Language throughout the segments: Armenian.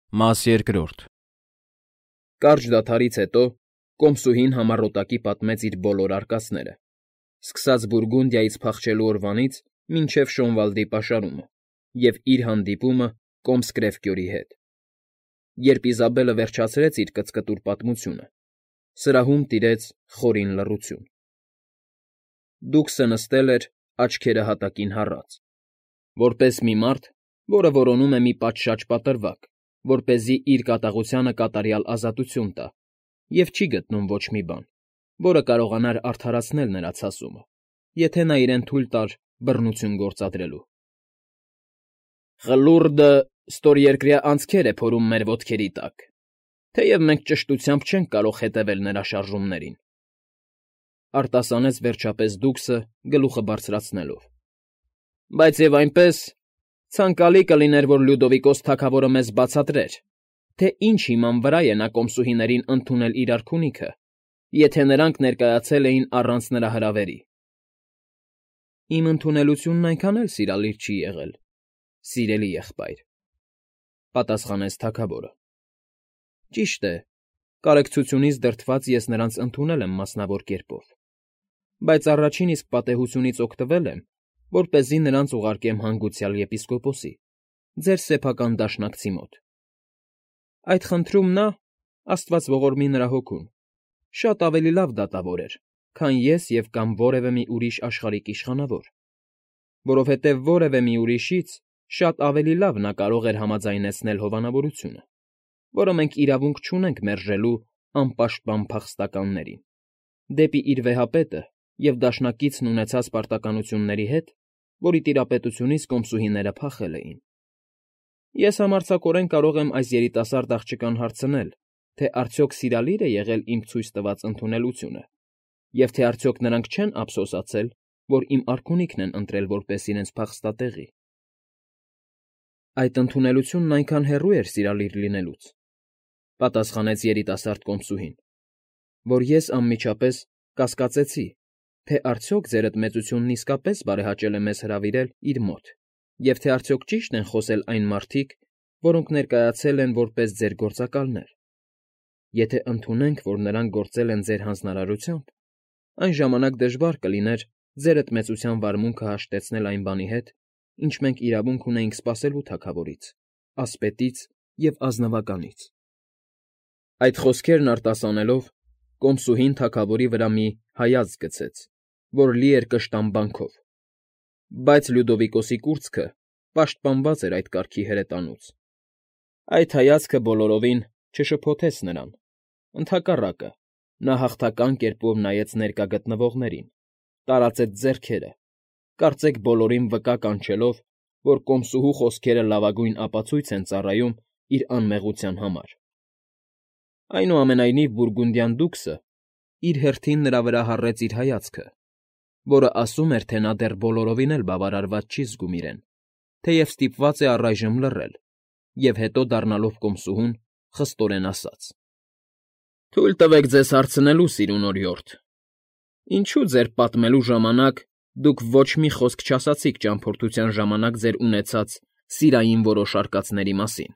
Մաս երկրորդ։ Կարճ դադարից հետո կոմսուհին համառոտակի պատմեց իր բոլոր արկածները, սկսած Բուրգունդիայից փախչելու օրվանից մինչև Շոնվալդի պաշարումը և իր հանդիպումը Կոմսկրեֆկյորի հետ։ Երբ Իզաբելը վերջացրեց իր կծկտուր պատմությունը, սրահում տիրեց խորին լռություն։ Դուքսը նստել էր, աչքերը հատակին հառած, որպես մի մարդ, որը որոնում է մի պատշաճ պատրվակ, որպեսզի իր կատաղությանը կատարյալ ազատություն տա, և չի գտնում ոչ մի բան, որը կարողանար արդարացնել նրա ցասումը, եթե նա իրեն թույլ տար բռնություն գործադրելու։ «Խլուրդը ստորերկրյա անցքեր է փորում մեր ոտքերի տակ, թեև մենք ճշտությամբ չենք կարող հետևել նրա շարժումներին,֊ արտասանեց վերջապես Դուքսը գլուխը բարձրացնելով,֊ բայց և այնպես ցանկալի կլիներ, որ Լյուդովիկոս թագավորը մեզ բացատրեր, թե ինչ հիման վրա է նա կոմսուհիներին ընդունել իր արքունիքը, եթե նրանք ներկայացել էին առանց նրա հրավերի։ ֊ Իմ ընդունելությունն այնքան էլ սիրալիր չի եղել, սիրելի եղբայր,֊ պատասխանեց թագավորը։ Ճիշտ է, կարեկցությունից դրդված ես նրանց ընդունել եմ մասնավոր կերպով, բայց առաջին իսկ պատեհությունից օգտվել եմ, որպեսզի նրանց ուղարկեմ հանգուցյալ եպիսկոպոսի, ձեր սեփական դաշնակցի մոտ։ Այդ խնդրում նա, աստված ողորմի նրա հոգուն, շատ ավելի լավ դատավոր էր, քան ես և կամ որևէ մի ուրիշ աշխարհիկ իշխանավոր, որովհետև որևէ մի ուրիշից շատ ավելի լավ նա կարող էր համաձայնեցնել հովանավորությունը, որը մենք իրավունք չունենք մերժելու անպաշտպան փախստականներին, դեպի իր վեհապետը և դաշնակիցն ունեցած պարտականությունների հետ, որի տիրապետությունից կոմսուհիները փախել էին։ Ես համարձակորեն կարող եմ այս երիտասարդ աղջկան հարցնել, թե արդյոք սիրալի՞ր է եղել իմ ցույց տված ընդունելությունը, և թե արդյոք նրանք չեն ափսոսացել, որ իմ արքունիքն են ընտրել որպես իրենց փախստատեղի։ Այդ ընդունելությունն այնքան հեռու էր սիրալիր լինելուց, պատասխանեց երիտասարդ կոմսուհին, որ ես անմիջապես կասկածեցի, թե արդյոք ձերդ մեծությունն իսկապես բարեհաճել է մեզ հրավիրել իր մոտ, և թե արդյոք ճիշտ են խոսել այն մարդիկ, որոնք ներկայացել են որպես ձեր գործակալներ։ Եթե ընդունենք, որ նրանք գործել են ձեր հանձնարարությամբ, այն ժամանակ դժվար կլիներ ձերդ մեծության վարմունքը հաշտեցնել այն բանի հետ, ինչ մենք իրավունք ունեինք սպասելու թագավորից, ասպետից և ազնվականից։ Այդ խոսքերն արտասանելով, կոմսուհին թագավորի վրա մի հայացք գցեց, որ լի էր կշտամբանքով, բայց Լյուդովիկոսի կուրծքը պաշտպանված էր այդ կարգի հրետանուց։ Այդ հայացքը բոլորովին չշփոթեց նրան, ընդհակառակը, նա հաղթական կերպով նայեց ներկա գտնվողներին, տարածեց ձեռքերը, կարծեք բոլորին վկա կանչելով, որ կոմսուհու խոսքերը լավագույն ապացույց են ծառայում իր անմեղության համար։ Այնուամենայնիվ Բուրգունդյան դուքսը իր հերթին նրա վրա հառեց իր հայացքը, որը ասում էր, թե նա դեռ բոլորովին էլ բավարարված չի զգում իրեն, թեև ստիպված է առայժմ լռել, և հետո դառնալով կոմսուհուն, խստորեն ասաց. «Թույլ տվեք ձեզ հարցնելու, սիրուն օրիորդ, ինչո՞ւ ձեր պատմելու ժամանակ դուք ոչ մի խոսք չասացիք ճամփորդության ժամանակ ձեր ունեցած սիրային որոշ արկածների մասին։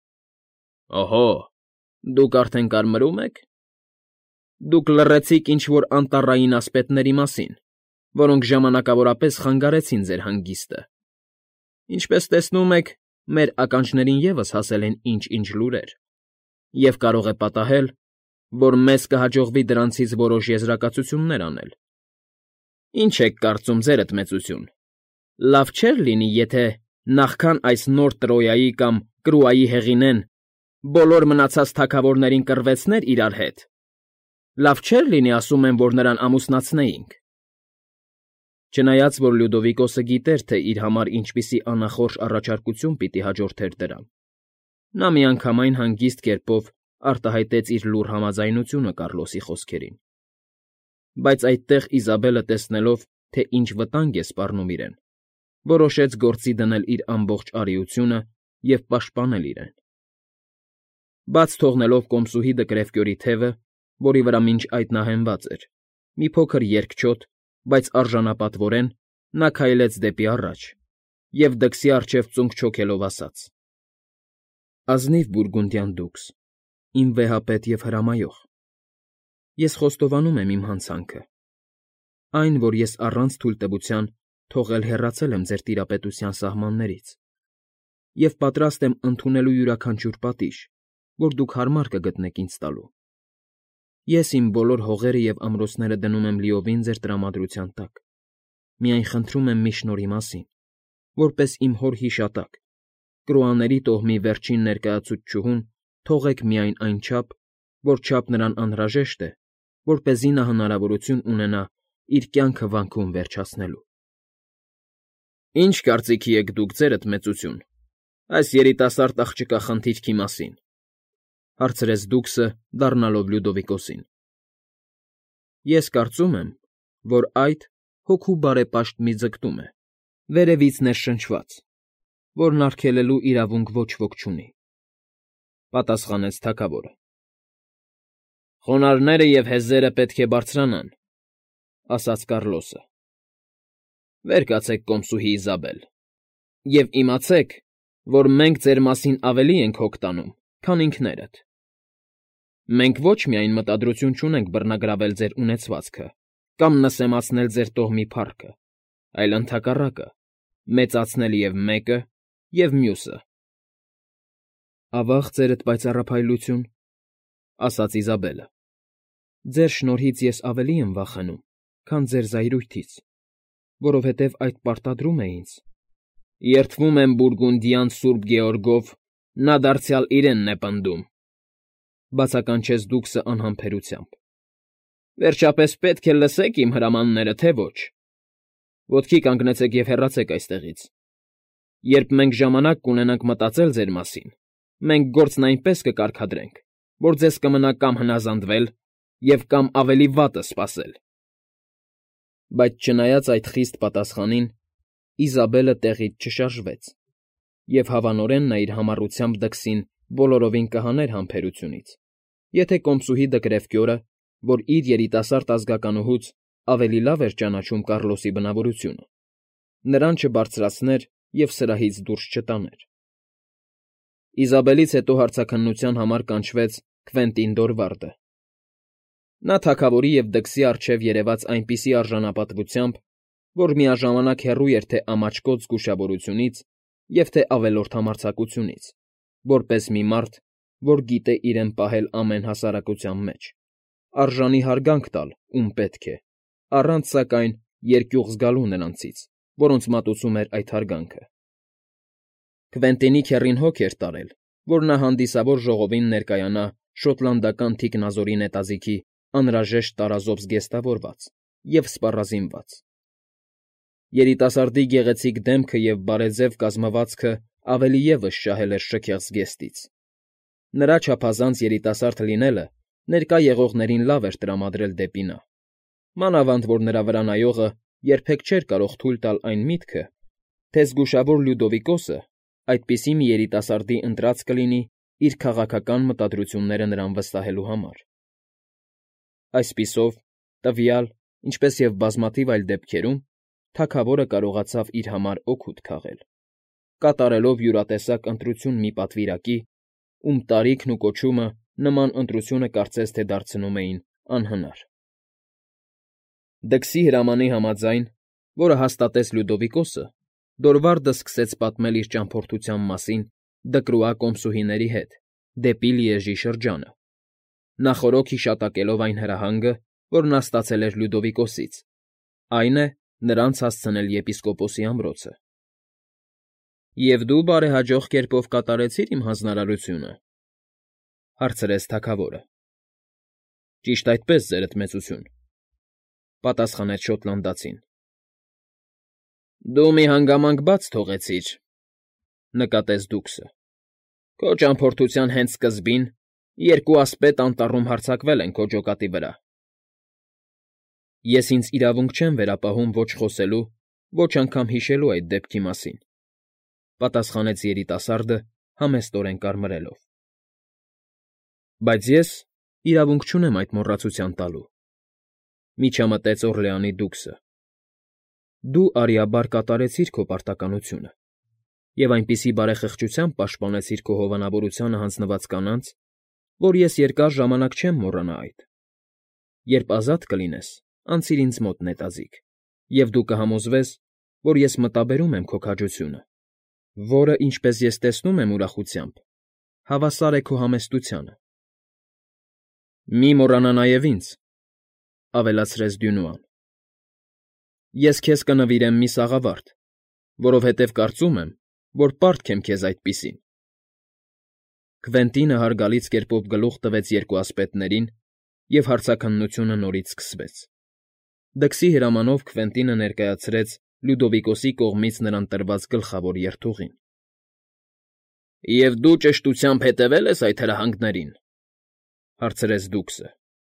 Օհո, դուք արդեն կարմրում եք։ Դուք լռեցիք ինչ֊որ անտառային ասպետների մասին, որոնք ժամանակավորապես խանգարեցին ձեր հանգիստը։ Ինչպես տեսնում եք, մեր ականջներին ևս հասել են ինչ֊ինչ լուրեր, և կարող է պատահել, որ մեզ կհաջողվի դրանցից որոշ եզրակացություններ անել։ Ինչ եք կարծում, ձերդ մեծություն, լավ չէր լինի, եթե նախքան այս նոր Տրոյայի կամ Կրուայի հեղինեն բոլոր մնացած թագավորներին կռվեցներ իրար հետ։ Լավ չէր լինի, ասում եմ, որ նրան ամուսնացնեինք։ Չնայած որ Լյուդովիկոսը գիտեր, թե իր համար ինչպիսի անախորժ առաջարկություն պիտի հաջորդեր դրան, նա միանգամայն հանգիստ կերպով արտահայտեց իր լուռ համաձայնությունը Կառլոսի խոսքերին։ Բայց այդտեղ Իզաբելը տեսնելով, թե ինչ վտանգ է սպառնում իրեն, որոշեց գործի դնել իր ամբողջ արիությունը և պաշտպանել իրեն։ Բաց թողնելով կոմսուհի Դկրևկյորի թևը, որի վրա մինչ այդ նա հենված էր, մի փոքր երկչոտ, բայց արժանապատվորեն, նա քայլեց դեպի առաջ և դքսի առջև ծունկ չոքելով ասաց. Ազնիվ բուրգունդյան դուքս, իմ վեհապետ և հրամայող, ես խոստովանում եմ իմ հանցանքը, այն, որ ես առանց թույլտվության թողել հեռացել եմ ձեր տիրապետության սահմաններից և պատրաստ եմ ընդունելու յուրաքանչյուր պատիժ, որ դուք հարմար կգտնեք ինձ տալու։ Ես իմ բոլոր հողերը և ամրոցները դնում եմ լիովին ձեր տրամադրության տակ, միայն խնդրում եմ մի շնորհի մասին, որպես իմ հոր հիշատակ, Կրոաների տոհմի վերջին ներկայացուցչուհուն թողեք միայն այնչափ, որ չափ նրան անհրաժեշտ է, որպեսզի նա հնարավորություն ունենա իր կյանքը վանքում վերջացնելու։ Ինչ կարծիքի եք դուք ձերդ մեծություն, այս երիտասարդ աղջկա խնդիրքի մասին, հարցրեց դուքսը, դառնալով Լյուդովիկոսին։ Ես կարծում եմ, որ այդ հոգու բարեպաշտ մի ձգտում է, վերևից ներշնչված, որն արգելելու իրավունք ոչ ոք չունի, պատասխանեց թագավորը։ Խոնարհները և հեզերը պետք է բարձրանան, ասաց Կառլոսը։ Վեր կացեք կոմսուհի Իզաբել, և իմացեք, որ մենք ձեր մասին ավելի ենք հոգ տանում, քան ինքներդ։ Մենք ոչ միայն մտադրություն չունենք բռնագրավել ձեր ունեցվածքը կամ նսեմացնել ձեր տոհմի փառքը, այլ ընդհակառակը, մեծացնել և մեկը, և մյուսը։ Ավա՜ղ ձերդ պայծառափայլություն, ասաց Իզաբելը։ Ձեր շնորհից ես ավելի եմ վախենում, քան ձեր զայրույթից, որովհետև այդ պարտադրում է ինձ։ Երդվում եմ Բուրգունդյան Սուրբ Գեորգով, նա դարձյալ իրենն է պնդում, բացականչեց դուքսը անհամբերությամբ։ Վերջապես պետք է լսեք իմ հրամանները, թե ոչ։ Ոտքի կանգնեցեք և հեռացեք այստեղից։ Երբ մենք ժամանակ կունենանք մտածել ձեր մասին, մենք գործն այնպես կկարգադրենք, որ ձեզ կմնա կամ հնազանդվել և կամ ավելի վատը սպասել։ Բայց չնայած այդ խիստ պատասխանին, Իզաբելը տեղից չշարժվեց, և հավանորեն նա իր համառությամբ դքսին բոլորովին կհաներ համբերությունից, եթե կոմսուհի Դկրևկյորը, որ իր երիտասարդ ազգականուհուց ավելի լավ էր ճանաչում Կառլոսի բնավորությունը, նրան չբարձրացներ և սրահից դուրս չտաներ։ Իզաբելից հետո հարցաքննության համար կանչվեց Քվենտին Դորվարդը։ Նա թագավորի և դքսի առջև երևաց այնպիսի արժանապատվությամբ, որ միաժամանակ հեռու էր թե ամաչկոտ զգուշավորությունից և թե ավելորդ համարձակությունից, որպես մի մարդ, որ գիտե իրեն պահել ամեն հասարակության մեջ, արժանի հարգանք տալ, ում պետք է, առանց, սակայն, երկյուղ զգալու նրանցից, որոնց մատուցում էր այդ հարգանքը։ Քվենտինի քեռին հոգ էր տարել, որ նա հանդիսավոր ժողովին ներկայանա շոտլանդական թիկնազորի նետաձիգի անհրաժեշտ տարազով զգեստավորված և սպառազինված։ Երիտասարդի գեղեցիկ դեմքը և բարեձև կազմվածքը ավելի ևս շահել էր շքեղ զգեստից։ Նրա չափազանց երիտասարդ լինելը ներկա եղողներին լավ էր տրամադրել դեպի նա, մանավանդ որ նրա վրա նայողը երբեք չէր կարող թույլ տալ այն միտքը, թե զգուշավոր Լյուդովիկոսը այդպիսի մի երիտասարդի ընտրած կլինի իր քաղաքական մտադրությունները նրան վստահելու համար։ Այսպիսով, տվյալ, ինչպես և բազմաթիվ այլ դեպքերում, թագավորը կարողացավ իր համար օգուտ քաղել, կատարելով յուրատեսակ ընտրություն մի պատվիրակի, ում տարիքն ու կոչումը նման ընտրությունը կարծես թե դարձնում էին անհնար։ Դքսի հրամանի համաձայն, որը հաստատեց Լյուդովիկոսը, Դորվարդը սկսեց պատմել իր ճամփորդության մասին Դկրուա կոմսուհիների հետ դեպի Լիեժի շրջանը, նախօրոք հիշատակելով այն հրահանգը, որ նա ստացել էր Լյուդովիկոսից, այն է, նրանց հասցնել եպիսկոպոսի ամրոցը։ Եվ դու բարեհաջող կերպով կատարեցիր իմ հանձնարարությունը, հարցրեց թագավորը։ Ճիշտ այդպես, ձերդ մեծություն, պատասխանեց շոտլանդացին։ Դու մի հանգամանք բաց թողեցիր, նկատեց դուքսը։ Քո ճամփորդության հենց սկզբին երկու ասպետ անտառում հարձակվել են քո ջոկատի վրա։ Ես ինձ իրավունք չեմ վերապահում ոչ խոսելու, ոչ անգամ հիշելու այդ դեպքի մասին, պատասխանեց երիտասարդը համեստորեն կարմրելով։ Բայց ես իրավունք չունեմ այդ մոռացության տալու, միջամտեց Օռլեանի դուքսը։ Դու արիաբար կատարեցիր քո պարտականությունը, և այնպիսի բարեխղճությամբ պաշտպանեցիր քո հովանավորությանը հանձնված կանանց, որ ես երկար ժամանակ չեմ մոռանա այդ։ Երբ ազատ կլինես, անցիր ինձ մոտ նետաձիգ, և դու կհամոզվես, որ ես մտաբերում եմ քո քաջությունը, որը, ինչպես ես տեսնում եմ ուրախությամբ, հավասար է քո համեստությանը։ Մի մոռանա նաև ինձ, ավելացրեց Դյունուան։ Ես քեզ կնվիրեմ մի սաղավարտ, որովհետև կարծում եմ, որ պարտք եմ քեզ այդպիսին։ Քվենտինը հարգալից կերպով գլուխ տվեց երկու ասպետներին, և հարցաքննությունը նորից սկսվեց։ Դքսի հրամանով Քվենտինը ներկայացրեց Լյուդովիկոսի կողմից նրան տրված գլխավոր երթուղին։ «Եվ դու ճշտությամբ հետևել ես այդ հրահանգներին,֊ հարցրեց դուքսը։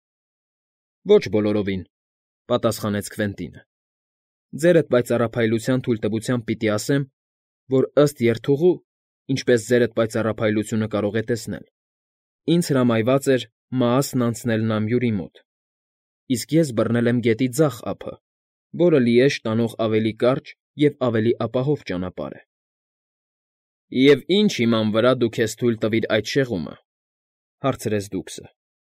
Ոչ բոլորովին,֊ պատասխանեց Քվենտինը։ Ձերդ պայծառափայլության թույլտվությամբ պիտի ասեմ, որ ըստ երթուղու, ինչպես ձերդ պայծառափայլությունը կարող է տեսնել, ինձ հրամայված էր Մաասն անցնել Նամյուրի մոտ, իսկ ես բռնել եմ գետի ձախ ափը, որը Լիեժ տանող ավելի կարճ և ավելի ապահով ճանապարհ է։ Եվ ի՞նչ հիման վրա դու քեզ թույլ տվիր այդ շեղումը,֊ հարցրեց դուքսը։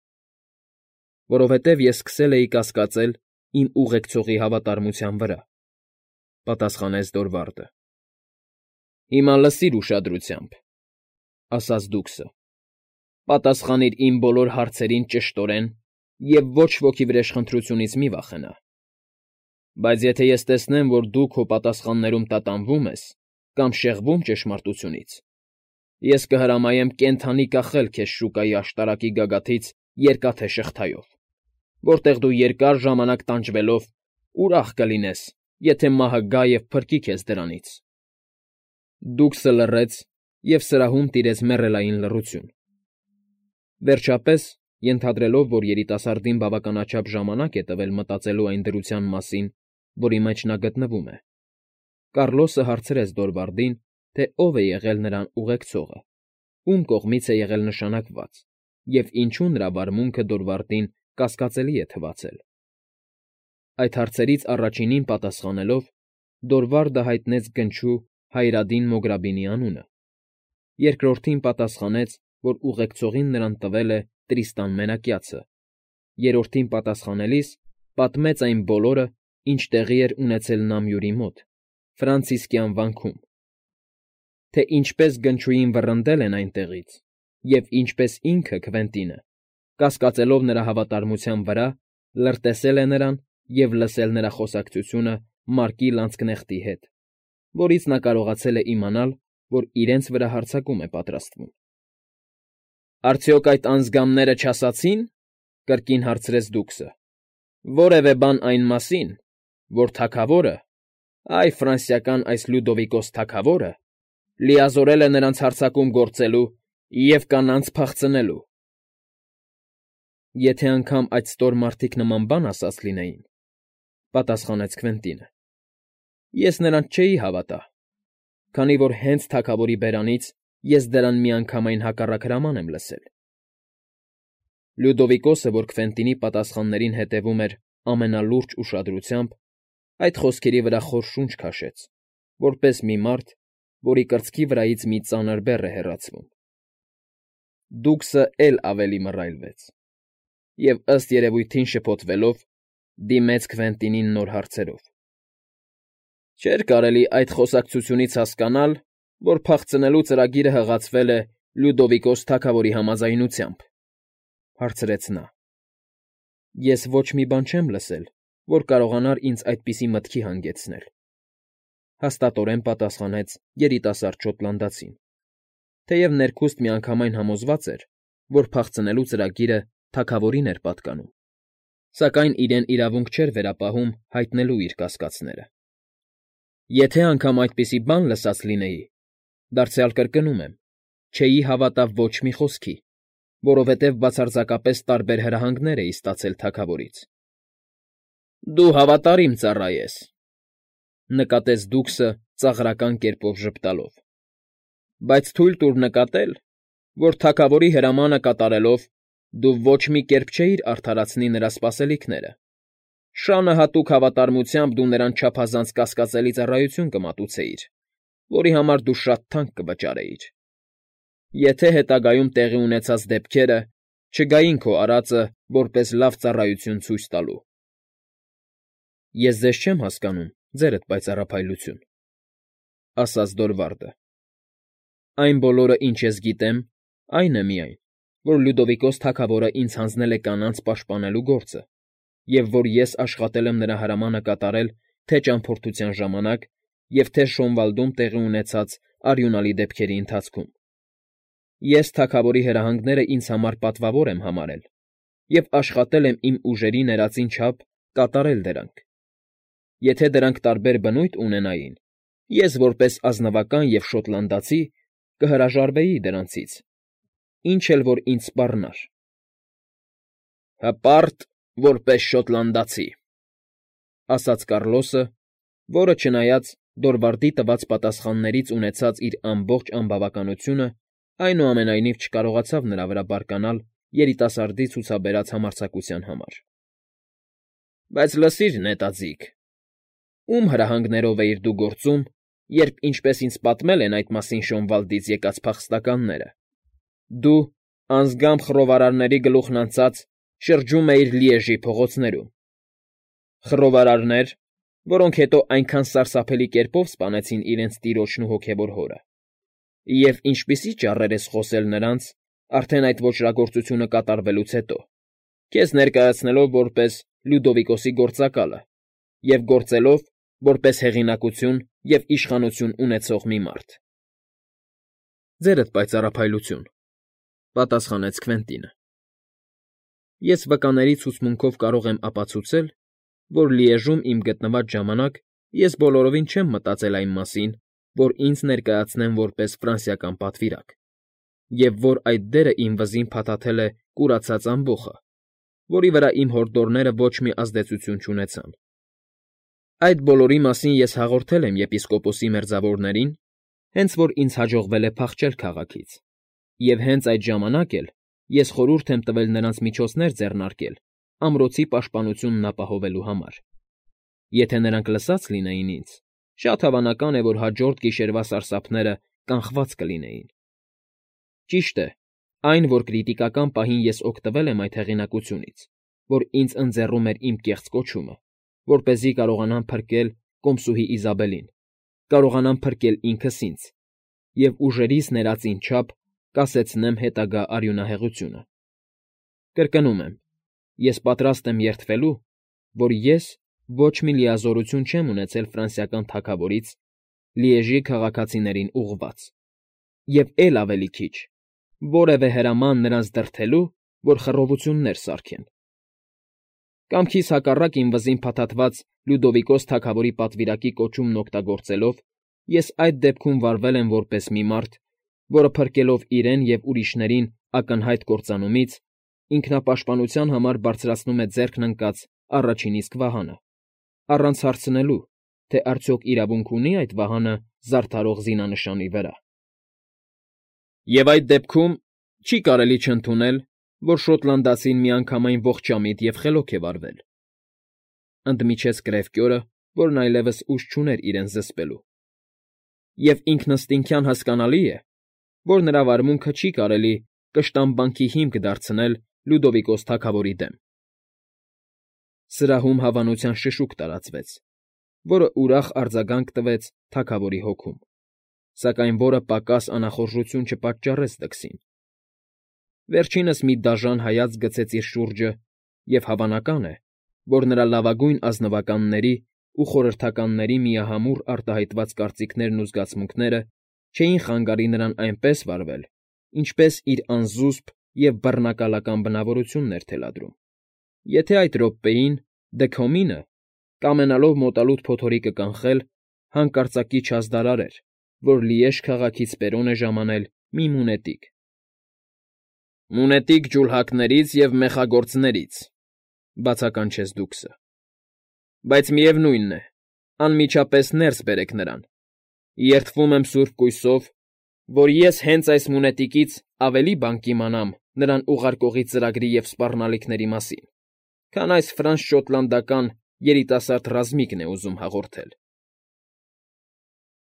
Որովհետև ես սկսել էի կասկածել իմ ուղեկցողի հավատարմության վրա,֊ պատասխանեց Դորվարդը։ Հիմա լսիր ուշադրությամբ,֊ ասաց դուքսը։ Պատասխանիր իմ բոլոր հարցերին ճշտորեն և ոչ ոքի վրեժխնդրությունից մի վախենա։ Բայց եթե ես տեսնեմ, որ դու քո պատասխաններում տատանվում ես կամ շեղվում ճշմարտությունից, ես կհրամայեմ կենդանի կախել քեզ շուկայի աշտարակի գագաթից երկաթե շղթայով, որտեղ դու երկար ժամանակ տանջվելով ուրախ կլինես, եթե մահը գա և փրկի քեզ դրանից։ Դուքսը լռեց, և սրահում տիրեց մեռելային լռություն։ Վերջապես, ենթադրելով, որ երիտասարդին բավականաչափ ժամանակ է տվել մտածելու այն դրության մասին, որի մեջ նա գտնվում է, Կառլոսը հարցրեց Դորվարդին, թե ով է եղել նրան ուղեկցողը, ում կողմից է եղել նշանակված, և ինչու նրա վարմունքը Դորվարդին կասկածելի է թվացել։ Այդ հարցերից առաջինին պատասխանելով, Դորվարդը հայտնեց գնչու Հայրադին Մոգրաբինի անունը, երկրորդին պատասխանեց, որ ուղեկցողին նրան տվել է Տրիստան Մենակյացը, երրորդին պատասխանելիս պատմեց այն բոլորը, ինչ տեղի էր ունեցել Նամյուրի մոտ, Ֆրանցիսկյան վանքում, թե ինչպես գնչուին վռնդել են այնտեղից, և ինչպես ինքը Քվենտինը, կասկածելով նրա հավատարմության վրա, լրտեսել է նրան և լսել նրա խոսակցությունը Մարկի լանցկնեխտի հետ, որից նա կարողացել է իմանալ, որ իրենց վրա հարձակում է պատրաստվում։ Արդյոք այդ անձգամները չասացի՞ն,֊ կրկին հարցրեց դուքսը, որևէ բան այն մասին, որ թագավորը, այ ֆրանսիական այս Լյուդովիկոս թագավորը, լիազորել է նրանց հարձակում գործելու և կանանց փախցնելու։ Եթե անգամ այդ ստոր մարդիկ նման բան ասած լինեին,֊ պատասխանեց Քվենտինը, ես նրանց չէի հավատա, քանի որ հենց թագավորի բերանից ես դրան միանգամայն հակառակ հրաման եմ լսել։ Լյուդովիկոսը, որ Քվենտինի պատասխաններին հետևում էր ամենալուրջ ուշադրությամբ, այդ խոսքերի վրա խոր շունչ քաշեց, որպես մի մարդ, որի կրծքի վրայից մի ծանր բեռ է հեռացվում։ Դուքսը էլ ավելի մռայլվեց և, ըստ երևույթին շփոթվելով, դիմեց Քվենտինին նոր հարցերով։ Չէր կարելի այդ խոսակցությունից հասկանալ, որ փախցնելու ծրագիրը հղացվել է Լյուդովիկոս թագավորի համաձայնությամբ,֊ հարցրեց նա։ Ես ոչ մի բան չեմ լսել, որ կարողանար ինձ այդպիսի մտքի հանգեցնել,֊ հաստատորեն պատասխանեց երիտասարդ շոտլանդացին, թեև ներքուստ միանգամայն համոզված էր, որ փախցնելու ծրագիրը թագավորին էր պատկանում, սակայն իրեն իրավունք չէր վերապահում հայտնելու իր կասկածները։ Եթե անգամ այդպիսի բան լսած լինեի, դարձյալ կրկնում եմ, չէի հավատա ոչ մի խոսքի, որովհետև բացարձակապես տարբեր հրահանգներ էի ստացել թագավորից։ Դու հավատարիմ ծառա ես,֊ նկատեց դուքսը ծաղրական կերպով ժպտալով,֊ բայց թույլ տուր նկատել, որ թագավորի հրամանը կատարելով դու ոչ մի կերպ չէիր արդարացնի նրա սպասելիքները։ Շանը հատուկ հավատարմությամբ դու նրան չափազանց կասկածելի ծառայություն կմատուցեիր, որի համար դու շատ թանկ կվճարեիր։ Եթե հետագայում տեղի ունեցած դեպքերը չգային քո արածը որպես լավ ծառայություն ցույց տալու։ Ես ձեզ չեմ հասկանում, ձերդ պայծառափայլություն, ասաց Դորվարդը։ Այն բոլորը, ինչ ես գիտեմ, այն է միայն, որ Լյուդովիկոս թագավորը ինձ հանձնել է կանանց պաշտպանելու գործը, և որ ես աշխատել եմ նրա հրամանը կատարել թե ճամփորդության ժամանակ և թե Շոնվալդում տեղի ունեցած արյունալի դեպքերի ընթացքում։ Ես թագավորի հրահանգները ինձ համար պատվավոր եմ համարել և աշխատել եմ իմ ուժերի ներածին չափ կատարել դրանք։ Եթե դրանք տարբեր բնույթ ունենային, ես որպես ազնվական և շոտլանդացի կհրաժարվեի դրանցից, ինչ էլ որ ինձ սպառնար։ Հպարտ որպես շոտլանդացի, ասաց Կառլոսը, որը, չնայած Դորվարդի տված պատասխաններից ունեցած իր ամբողջ անբավականությունը, այնուամենայնիվ չկարողացավ նրա վրա բարկանալ երիտասարդի ցուցաբերած համարձակության համար։ Բայց լսիր, նետաձիգ, ում հրահանգներով էիր դու գործում, երբ, ինչպես ինձ պատմել են այդ մասին Շոնվալդից եկած փախստականները, դու, անձամբ խռովարարների գլուխն անցած, շրջում էիր Լիեժի փողոցներում։ Խռովարարներ, որոնք հետո այնքան սարսափելի կերպով սպանեցին իրենց տիրոջն ու հոգևոր հորը։ Եվ ինչպիսի ճառեր ես խոսել նրանց, արդեն այդ ոճրագործությունը կատարվելուց հետո, քեզ ներկայացնելով որպես Լյուդովիկոսի գործակալը և գործելով որպես հեղինակություն և իշխանություն ունեցող մի մարդ։ Ձերդ պայծառափայլություն, պատասխանեց Քվենտինը։ Ես վկաների ցուցմունքով կարող եմ ապացուցել, որ Լիեժում իմ գտնված ժամանակ ես բոլորովին չեմ մտածել այն մասին, որ ինձ ներկայացնեն որպես ֆրանսիական պատվիրակ, և որ այդ դերը իմ վզին փաթաթել է կուրացած ամբոխը, որի վրա իմ հորդորները ոչ մի ազդեցություն չունեցան։ Այդ բոլորի մասին ես հաղորդել եմ եպիսկոպոսի մերձավորներին, հենց որ ինձ հաջողվել է փախչել քաղաքից, և հենց այդ ժամանակ էլ ես խորհուրդ եմ տվել նրանց միջոցներ ձեռնարկել ամրոցի պաշտպանությունն ապահովելու համար։ Եթե նրանք լսած լինեին ինձ, շատ հավանական է, որ հաջորդ գիշերվա սարսափները կանխված կլինեին։ Ճիշտ է, այն, որ կրիտիկական պահին ես օգտվել եմ այդ հեղինակությունից, որ ինձ ընձեռում էր իմ կեղծ կոչումը, որպեսզի կարողանամ փրկել կոմսուհի Իզաբելին, կարողանամ փրկել ինքս ինձ և ուժերիս ներածին չափ կասեցնեմ հետագա արյունահեղությունը։ Կրկնում եմ, ես պատրաստ եմ երդվելու, որ ես ոչ մի լիազորություն չեմ ունեցել ֆրանսիական թագավորից Լիեժի քաղաքացիներին ուղղված, և էլ ավելի քիչ, որևէ հրաման նրանց դրդելու, որ խռովություններ սարքեն։ Կամքիս հակառակ իմ վզին փաթաթված Լյուդովիկոս թագավորի պատվիրակի կոչումն օգտագործելով, ես այդ դեպքում վարվել եմ որպես մի մարդ, որը փրկելով իրեն և ուրիշներին ակնհայտ կործանումից, ինքնապաշտպանության համար բարձրացնում է ձեռքն ընկած առաջին իսկ վահանը, առանց հարցնելու, թե արդյոք իրավունք ունի այդ վահանը զարդարող զինանշանի վրա։ Եվ այդ դեպքում չի կարելի չընդունել, որ շոտլանդացին միանգամայն ողջամիտ և խելոք է վարվել, ընդմիջեց Կրևկյորը, որն այլևս ուժ չուներ իրեն զսպելու։ Եվ ինքնըստինքյան հասկանալի է, որ նրա վարմունքը չի կարելի կշտամբանքի հիմք դարձնել Լյուդովիկոս թագավորի դեմ։ Սրահում հավանության շշուկ տարածվեց, որը ուրախ արձագանք տվեց թագավորի հոգում, սակայն որը պակաս անախորժություն չպատճառեց դքսին։ Վերջինս մի դաժան հայացք գցեց իր շուրջը և հավանական է, որ նրա լավագույն ազնվականների ու խորհրդականների միահամուռ արտահայտված կարծիքներն ու զգացմունքները չէին խանգարի նրան այնպես վարվել, ինչպես իր անզուսպ և բռնակալական բնավորությունն էր թելադրում։ Եթե այդ րոպեին Դեքոմինը, կամենալով մոտալուտ փոթորիկը կանխել, հանկարծակի չհասդարար էր, որ Լիեժ քաղաքից Պերոն է ժամանել մի մունետիկ։ Մունետիկ ջուլհակներից և մեխագործներից, բացականչեց դուքսը։ Բայց միևնույն է, անմիջապես ներս բերեք նրան։ Երդվում եմ սուրբ կույսով, որ ես հենց այս մունետիկից ավելի բան կիմանամ նրան ուղարկողի ծրագրի և սպառնալիքների մասին, քան այս ֆրանս֊շոտլանդական երիտասարդ ռազմիկն է ուզում հաղորդել։